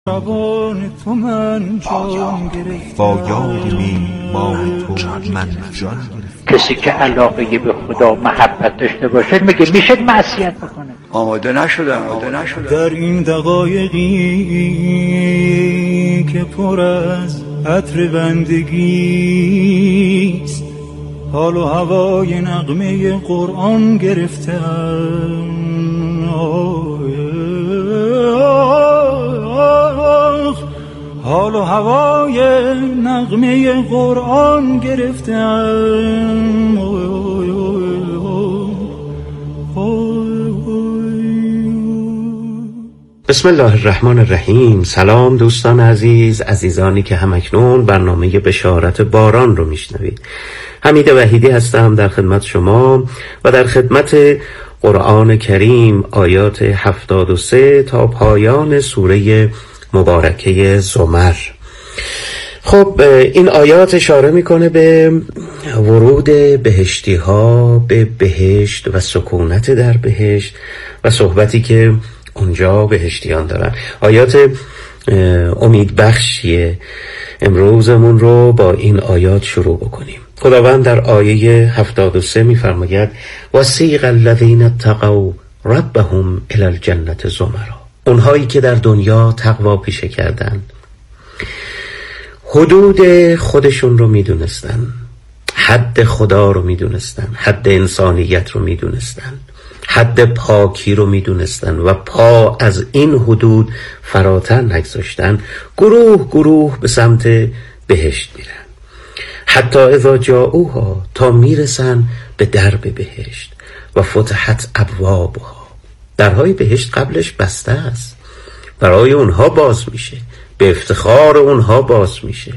شبان تو من جان گرفتم، با یاد میهمان تو من جان گرفتم. کسی که علاقه به خدا محبت داشته باشه میشه معصیت بکنه. آماده نشدم. در این دقایقی که پر از عطر بندگیست، حال و هوای نغمه قرآن گرفتم. حال و هوای نغمه قرآن گرفتم. بسم الله الرحمن الرحیم. سلام دوستان عزیز، عزیزانی که همکنون برنامه بشارت باران رو میشنوید. حمید وحیدی هستم در خدمت شما و در خدمت قرآن کریم آیات 73 تا پایان سوره مبارکه زمر. خب این آیات اشاره میکنه به ورود بهشتی ها به بهشت و سکونت در بهشت و صحبتی که اونجا بهشتیان دارن. آیات امیدبخشیه. امروزمون رو با این آیات شروع بکنیم. خداوند در آیه 73 میفرماید وسیق الذین اتقوا ربهم الی الجنة زمرا. اونهایی که در دنیا تقوا پیشه کردن، حدود خودشون رو میدونستن، حد خدا رو میدونستن، حد انسانیت رو میدونستن، حد پاکی رو میدونستن و پا از این حدود فراتر نگذاشتن، گروه گروه به سمت بهشت میرن. حتی اذا جاؤوها، تا میرسن به درب بهشت. و فتحت ابوابها، درهای بهشت قبلش بسته است، برای اونها باز میشه، به افتخار اونها باز میشه.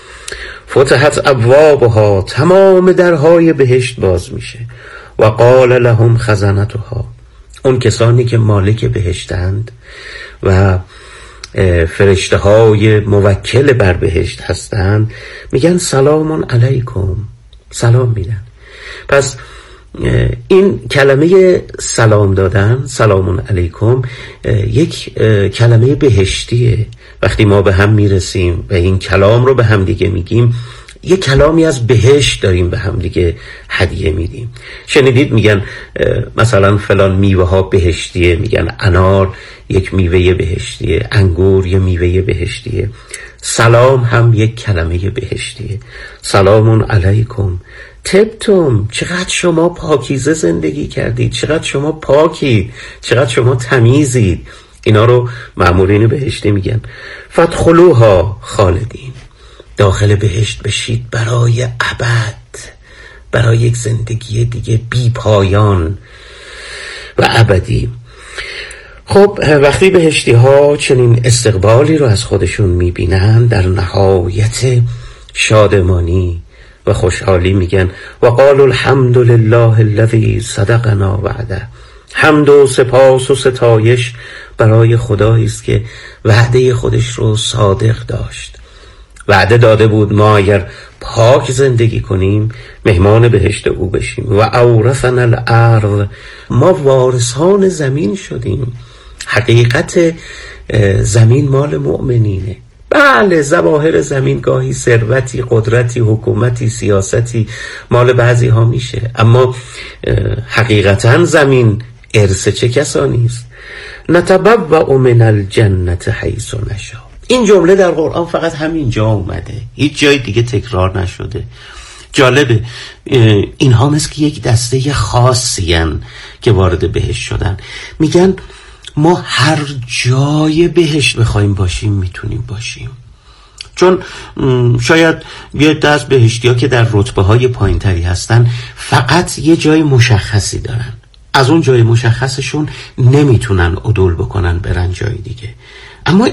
فتحت ابوابها، تمام درهای بهشت باز میشه. و قال لهم خزنتها، اون کسانی که مالک بهشتند و فرشته های موکل بر بهشت هستند میگن سلام علیکم، سلام میدن. پس این کلمه سلام دادن، سلام علیکم، یک کلمه بهشتیه. وقتی ما به هم میرسیم و این کلام رو به هم دیگه میگیم، یک کلامی از بهشت داریم به هم دیگه هدیه میدیم. شنیدید میگن مثلا فلان میوه ها بهشتیه، میگن انار یک میوه بهشتیه، انگور یک میوه بهشتیه. سلام هم یک کلمه بهشتیه. سلام علیکم طبتم، چقدر شما پاکیزه زندگی کردید، چقدر شما پاکید، چقدر شما تمیزید. اینا رو مأمورین بهشتی میگن. فادخلوها خالدین، داخل بهشت بشید برای ابد، برای یک زندگی دیگه بی پایان و ابدی. خب وقتی بهشتی ها چنین استقبالی رو از خودشون میبینن، در نهایت شادمانی و خوشحالی میگن و قالوا الحمد لله الذی صدقنا وعده. حمد و سپاس و ستایش برای خدایی است که وعده خودش رو صادق داشت. وعده داده بود ما اگر پاک زندگی کنیم مهمان بهشت او بشیم. و اورثنا الارض، ما وارثان زمین شدیم. حقیقت زمین مال مؤمنینه. بله ظواهر زمین گاهی ثروتی، قدرتی، حکومتی، سیاستی مال بعضی ها میشه، اما حقیقتا زمین ارث چه کسانی است؟ نتبوأ من الجنة حیث نشاء. این جمله در قرآن فقط همین جا اومده، هیچ جای دیگه تکرار نشده. جالبه، اینها مثل که یک دسته خاصی هن که وارد بهشت شدن. میگن ما هر جای بهشت بخوایم باشیم میتونیم باشیم. چون شاید یه دست بهشتی ها که در رتبه های پایین تری هستن فقط یه جای مشخصی دارن، از اون جای مشخصشون نمیتونن عدول بکنن برن جای دیگه. اما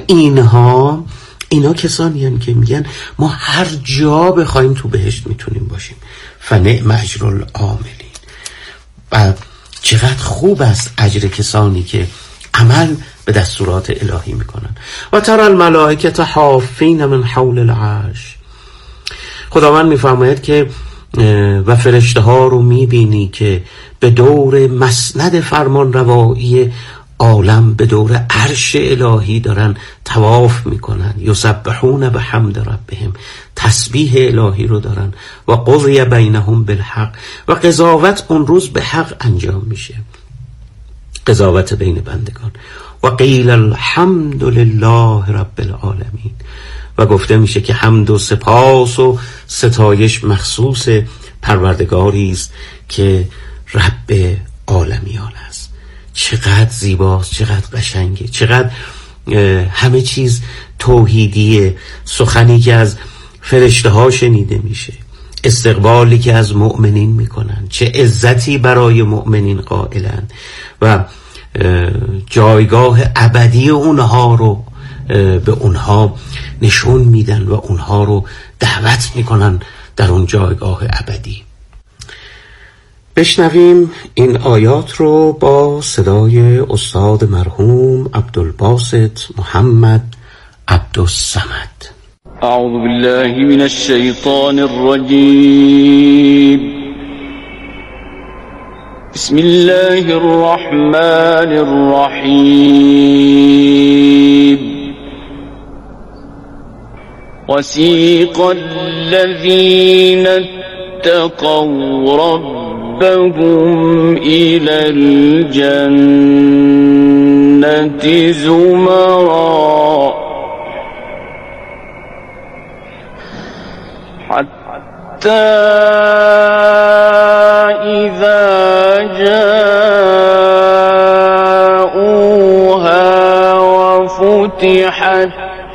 اینا کسانی هستند که میگن ما هر جا بخوایم تو بهشت میتونیم باشیم. فنعم اجر العاملین. و چقدر خوب است اجر کسانی که عمل به دستورات الهی میکنن. و ترى الملائکه حافین من حول العرش. خداوند میفرماید که و فرشته ها رو میبینی که به دور مسند فرمان روایی عالم به دور عرش الهی دارن طواف میکنن، یسبحون بحمد ربهم، تسبیح الهی رو دارن. و قضی بینهم بالحق، و قضاوت اون روز به حق انجام میشه، قضاوت بین بندگان. و قیل الحمد لله رب العالمین، و گفته میشه که حمد و سپاس و ستایش مخصوص پروردگاری است که رب عالمیان است. چقدر زیباست، چقدر قشنگه، چقدر همه چیز توحیدیه. سخنی که از فرشته ها شنیده میشه، استقبالی که از مؤمنین میکنن، چه عزتی برای مؤمنین قائلن و جایگاه ابدی اونها رو به اونها نشون میدن و اونها رو دعوت میکنن در اون جایگاه ابدی. بشنویم این آیات رو با صدای استاد مرحوم عبدالباسط محمد عبدالصمد. اعوذ بالله من الشیطان الرجیم. بسم الله الرحمن الرحیم. وسیق الذین اتقوا ربهم إلى الجنة زمرا حتى إذا جاءوها وفتحت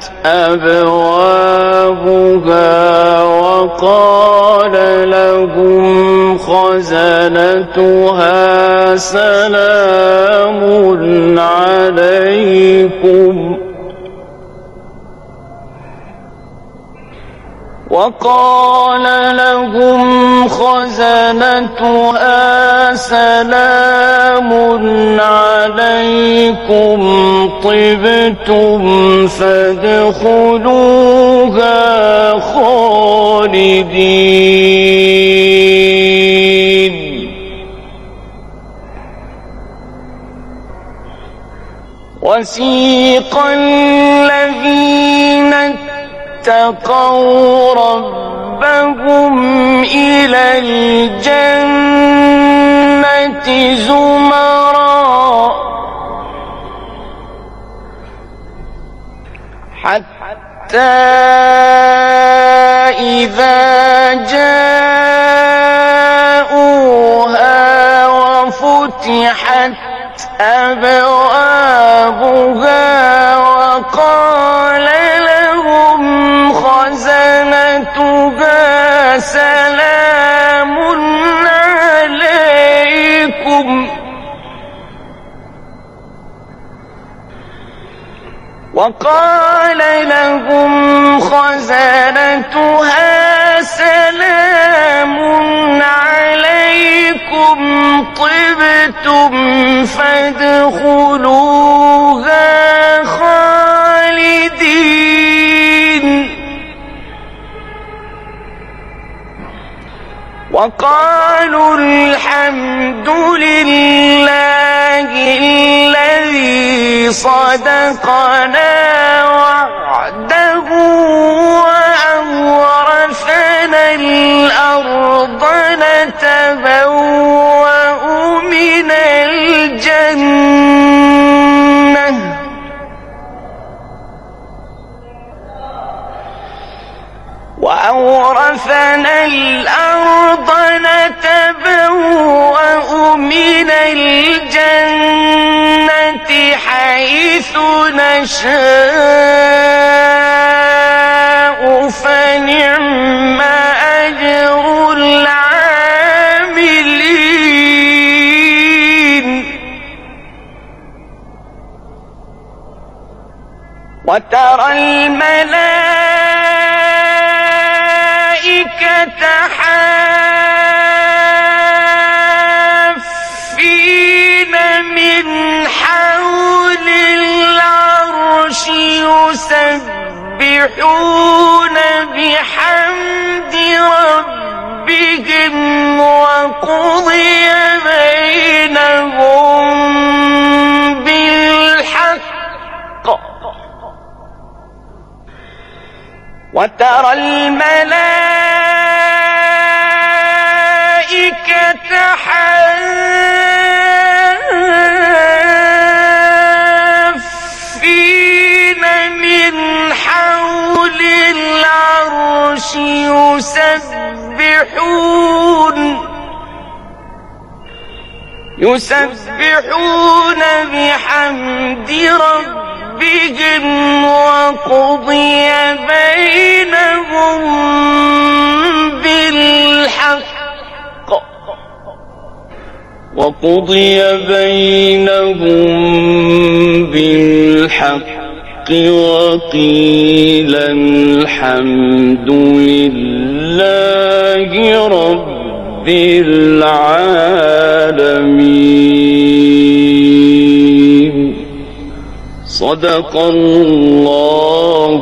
أبوابها وقال لهم خزنتها سلام عليكم طبتم فادخلوها خالدين. وسيق الذين اتقوا ربهم إلى الجنة زمرا حتى إذا جاءوها وفتحت أبوابها وقال لهم خزنتها سلام عليكم طبتم فادخلوها خالدين. وقالوا الحمد لله الذي صدقنا وعده وأورثنا الأرض نتبوأ من الجنة وأورثنا الأرض نتبوأ من الجنة حيث نشاء فنعم أجر العاملين. وترى الملائكة حافين من حول العرش يسبحون بحمد ربهم وقضي بينهم بالحق وترى الملائكة حافين من حول العرش يسبحون بحمد ربهم وقضي بينهم بالحق وقيل الحمد لله رب العالمين. صدق الله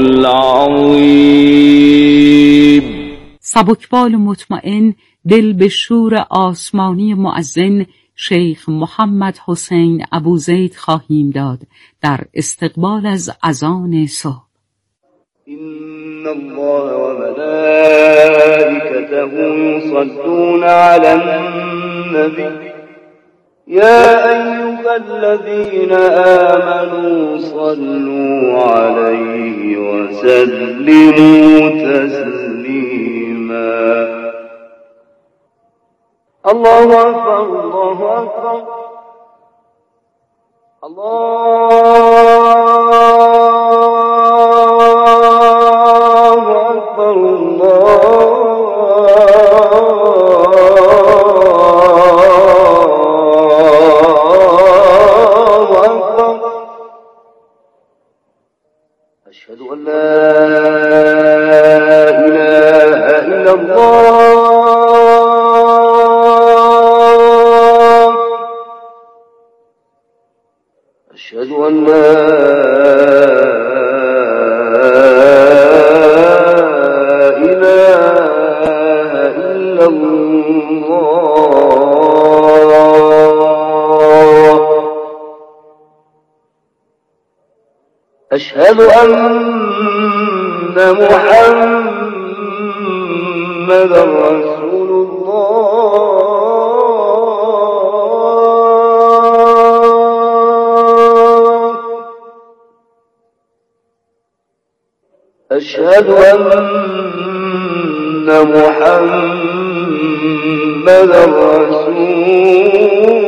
العظیم. سبکبال و مطمئن دل به شور آسمانی مؤذن شیخ محمد حسین ابوزید خواهیم داد در استقبال از اذان صبح. إن الله وملائكته يصلون على النبي يا أيها الذين آمنوا صلوا عليه وسلموا تسليما. الله أكبر الله أكبر أشهد أن لا إله إلا الله. أشهد أن لا إله إلا الله. أشهد أن محمدا رسول الله. أشهد أن محمدا رسول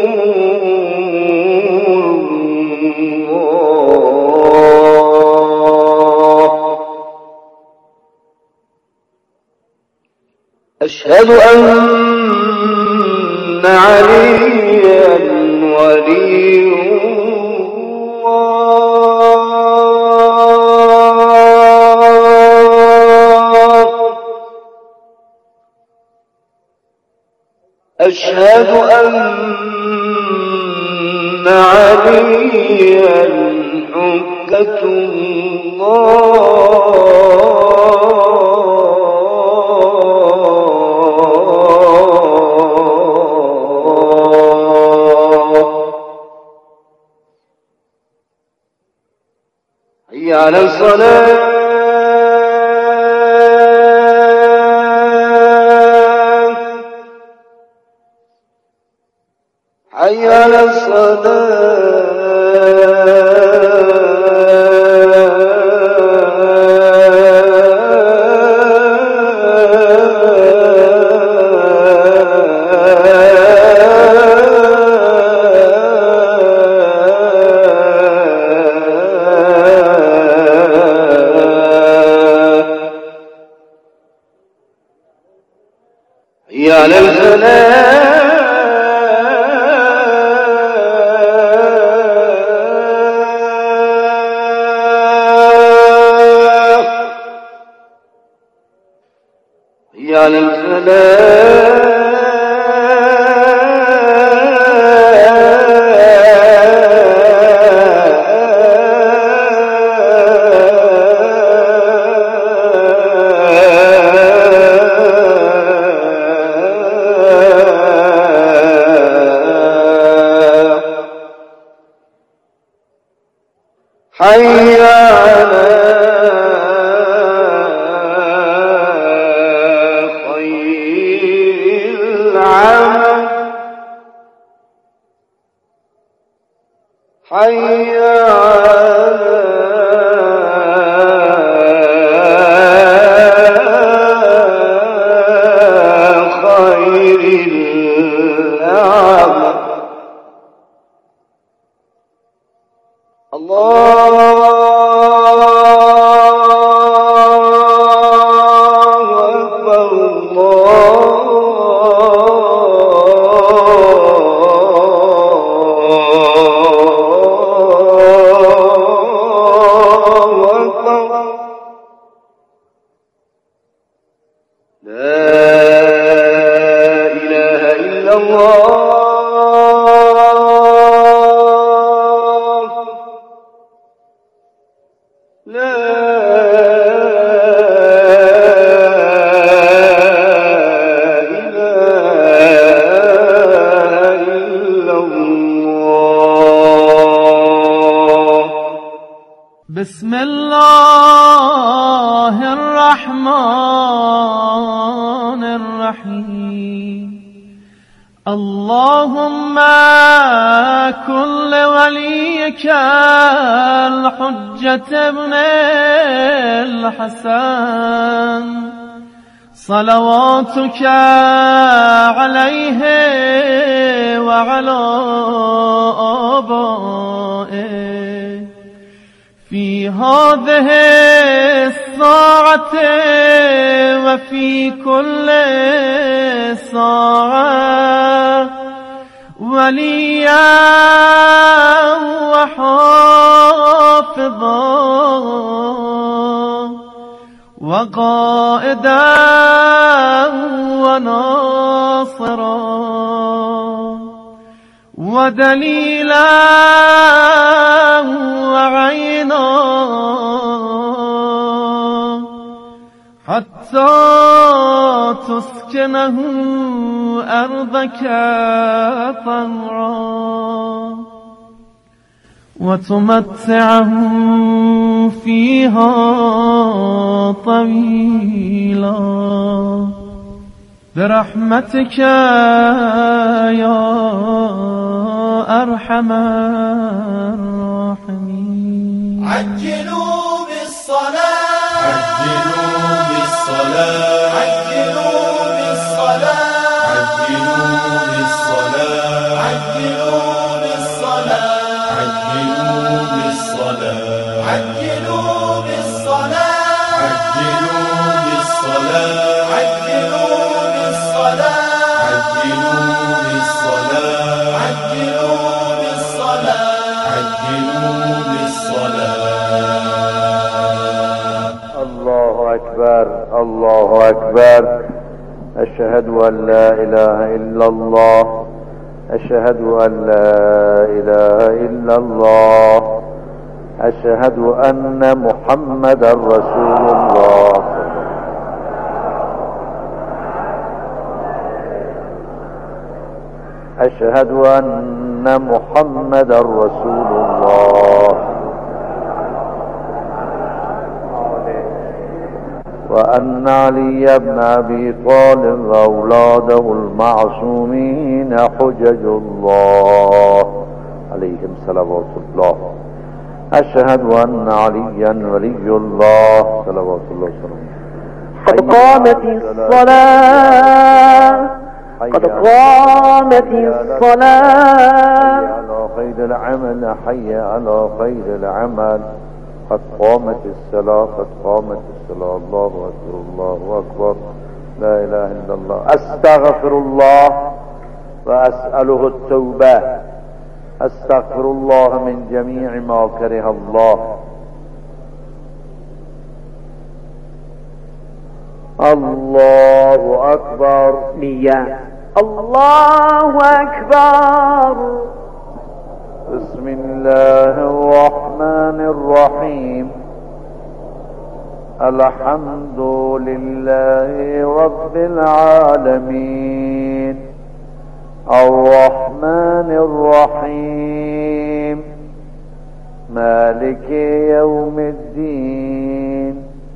أشهد أن عليا ولي الله. أشهد أن عليا حجة الله. حي على الصلاة. حي على حي على الفلاح. حي على الفلاح. حي على حي على خير الأعمال. الله أكبر الله أكبر. لا إله إلا الله. لا إله إلا الله. بسم الله الرحمن الرحيم. اللهم كن لوليك الحجة ابن الحسن صلواتك عليه وعلى آبائه في هذه الساعة وفي كل ساعة وليا وحافظا وقائدا وناصرا ودليلا وعينا حتى تسكنه أرضك طوعا وتمتعه فيها طويلا برحمتك يا أرحم الراحمين. عجلوا بالصلاة عجلوا بالصلاة عجلوا بالصلاة عجلوا بالصلاة عجلوا بالصلاة عجلوا بالصلاة عجلوا بالصلاة عجلوا بالصلاة عجلوا بالصلاة عجلوا بالصلاة عجلوا بالصلاة عجلوا بالصلاة. الله أكبر الله أكبر. أشهد أن لا إله إلا الله. أشهد أن لا إله إلا الله. أشهد أن محمدا رسول الله. أشهد أن محمدا رسول الله. وأن علي بن أبي طالب وأولاده المعصومين حجج الله عليهم صلوات الله. أشهد أن عليا ولي الله صلوات الله وسلامه. قد قامت الصلاة قد قامت الصلاة. حي على خير العمل حي على خير العمل. قد قامت الصلاة قد قامت الصلاة. الله أكبر الله أكبر. لا إله إلا الله. أستغفر الله وأسأله التوبة. أستغفر الله من جميع ما كره الله. الله أكبر. نية. الله أكبر. بسم الله الرحمن الرحيم. الحمد لله رب العالمين الرحمن الرحيم مالك يوم الدين.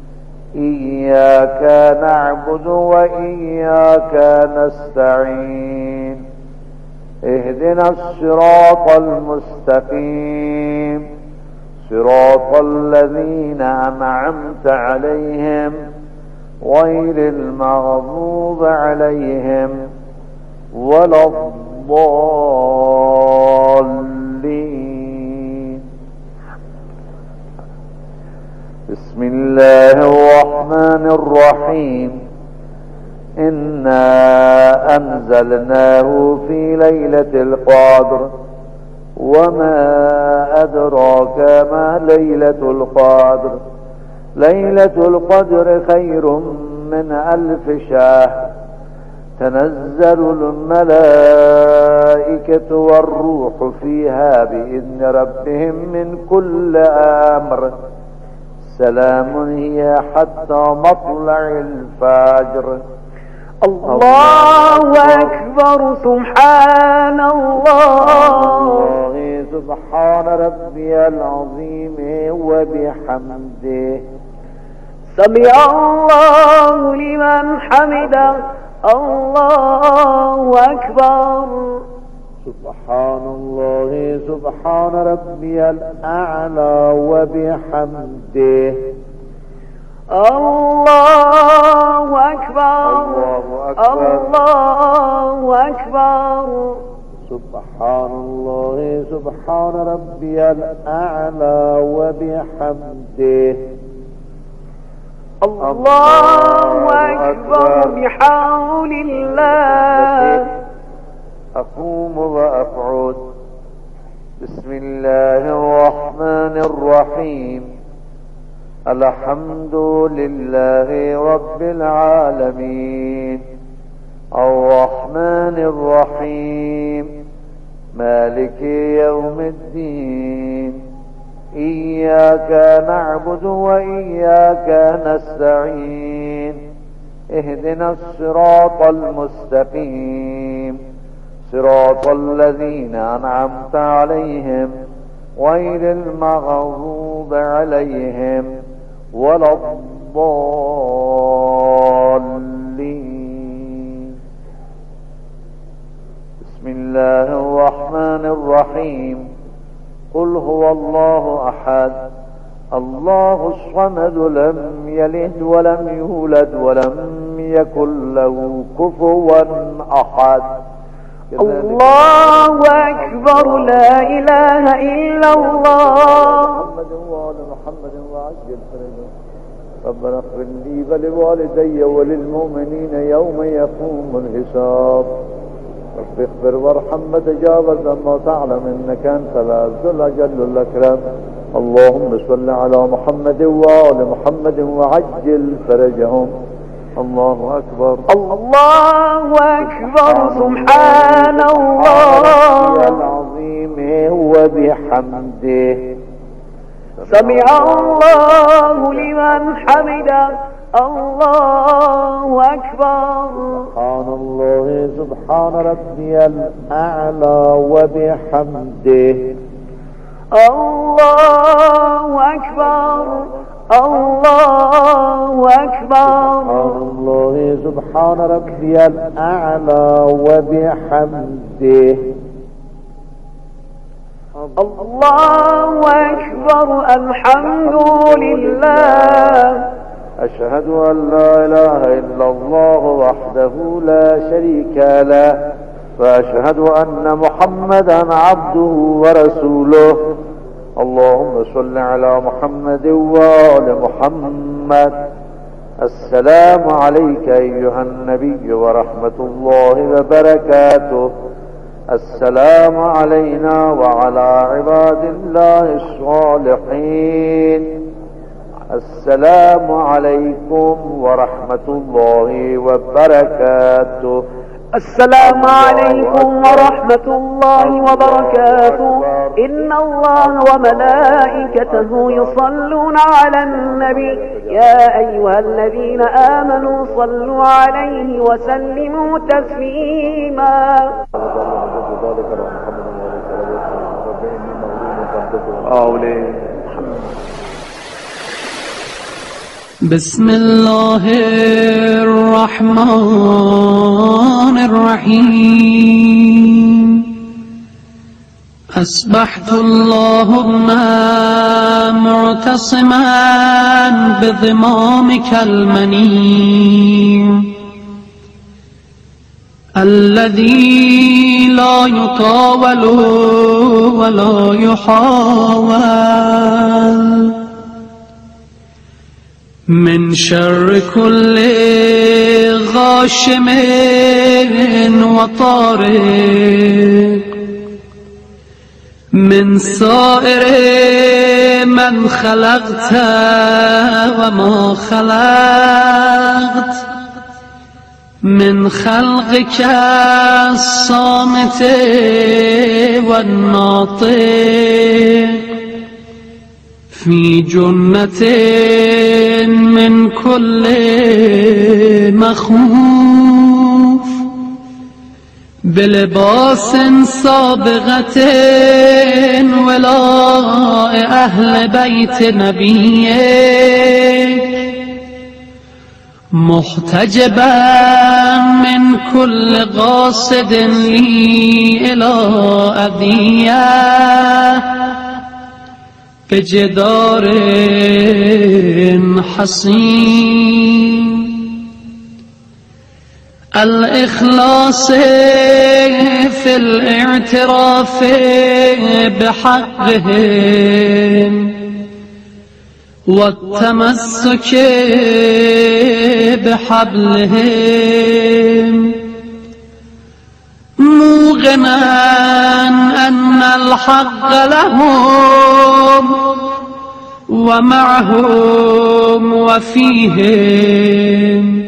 إياك نعبد وإياك نستعين. اهدنا الصراط المستقيم صراط الذين أنعمت عليهم غير المغضوب عليهم ولا الضالين. بسم الله الرحمن الرحيم. إنا أنزلناه في ليلة القدر وما أدراك ما ليلة القدر. ليلة القدر خير من 1000 شهر. تنزل الملائكة والروح فيها بإذن ربهم من كل أمر. سلام هي حتى مطلع الفجر. الله أكبر. سبحان الله. سبحان ربي العظيم وبحمده. سمع الله لمن حمده. الله أكبر. سبحان الله. سبحان ربي الأعلى وبحمده. الله أكبر. الله أكبر. سبحان الله. سبحان ربي الأعلى وبحمده. الله أكبر. بحول الله. أقوم وأقعد. بسم الله الرحمن الرحيم. الحمد لله رب العالمين الرحمن الرحيم مالك يوم الدين. إياك نعبد وإياك نستعين. اهدنا الصراط المستقيم صراط الذين أنعمت عليهم غير المغضوب عليهم ولا الضالين. بسم الله الرحمن الرحيم. قل هو الله أحد الله الصمد لم يلد ولم يولد ولم يكن له كفوا أحد. الله أكبر. لا إله إلا الله. محمد وآل محمد وعجل فرجهم. ربنا اغفر لي ولوالدي وللمؤمنين يوم يقوم الحساب. رب اغفر وارحم وتجاوز ما تعلم إنك أنت العز الأجل الأكرم. اللهم صل على محمد وآل محمد وعجل فرجهم. الله أكبر. الله أكبر. سبحان الله العظيم وبحمده. سمع الله لمن حمده. الله أكبر. سبحان الله. سبحان ربي الأعلى وبحمده. الله أكبر. الله أكبر. سبحان الله. سبحان ربي الأعلى وبحمده. الله أكبر. الحمد لله. أشهد أن لا إله إلا الله وحده لا شريك له وأشهد أن محمدا عبده ورسوله. اللهم صل على محمد وآل محمد. السلام عليك أيها النبي ورحمة الله وبركاته. السلام علينا وعلى عباد الله الصالحين. السلام عليكم ورحمة الله وبركاته. السلام عليكم ورحمة الله وبركاته. إن الله وملائكته يصلون على النبي يا أيها الذين آمنوا صلوا عليه وسلموا تسليما. بسم الله الرحمن الرحيم أصبحت اللهم معتصما بضمامك المنيع الذي لا يطاول ولا يحاول من شر كل غاشم وطارق من سائر من خلقت وما خلقت من خلقك الصامت والناطق في جنة من كل مخوف بلباس سابغة ولاء أهل بيت نبيك محتجبا من كل قاصد لي إلى أذية بجدار حصين الإخلاص في الاعتراف بحقهم والتمسك بحبلهم موقنا أن الحق لهم ومعهم وفيهم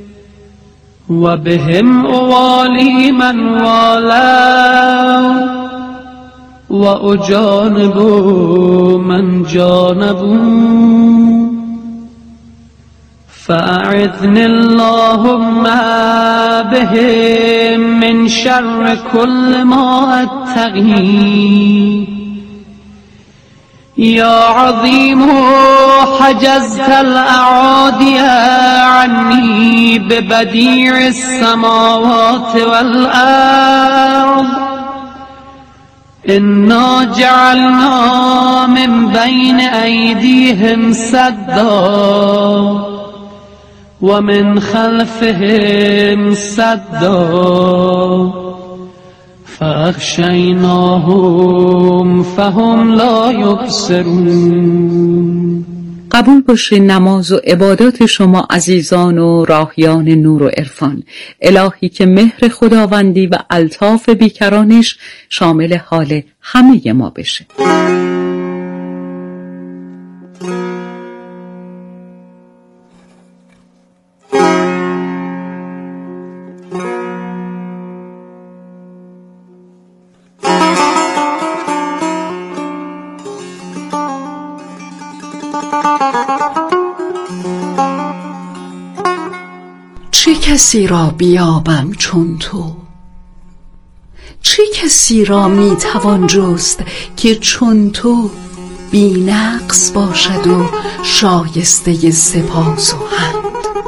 وبهم أوالي من والوا وأجانب من جانبوا فأعذني اللهم بهم من شر كل ما أتقي يا عظيم حجزت الأعادي عني ببديع السماوات والأرض إنا جعلنا من بين أيديهم سدا ومن خلفهم سدا فاخشیناهم فهم لا یبصرون. قبول باشه نماز و عبادات شما عزیزان و راهیان نور و عرفان. الهی که مهر خداوندی و الطاف بیکرانش شامل حال همه ما بشه. چه کسی را بیابم چون تو؟ چه کسی را میتوان جست که چون تو بی نقص باشد و شایسته سپاس و حمد؟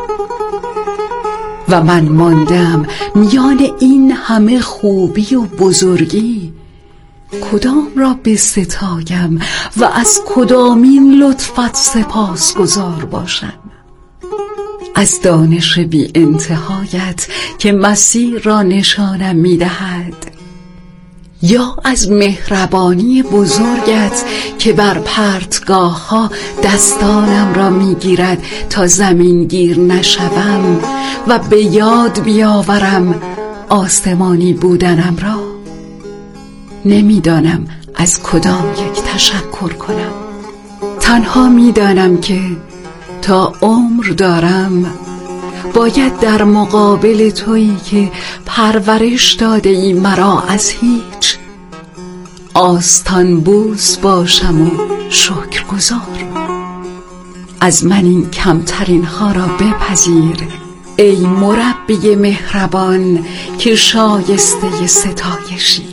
و من ماندم میان این همه خوبی و بزرگی، کدام را بستایم و از کدامین لطفت سپاس گزار باشم؟ از دانش بی انتهایت که مسیر را نشانم میدهد، یا از مهربانی بزرگت که بر پرتگاه ها دستانم را میگیرد تا زمین گیر نشوم و به یاد بیاورم آسمانی بودنم را؟ نمیدانم از کدام یک تشکر کنم. تنها میدانم که تا عمر دارم باید در مقابل تویی که پرورش داده ای مرا از هیچ، آستان بوس باشم و شکرگزار. از من این کمترین ها را بپذیر ای مربی مهربان که شایسته ستایشی.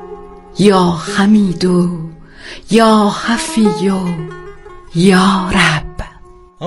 یا حمید و یا حفی و یا رب.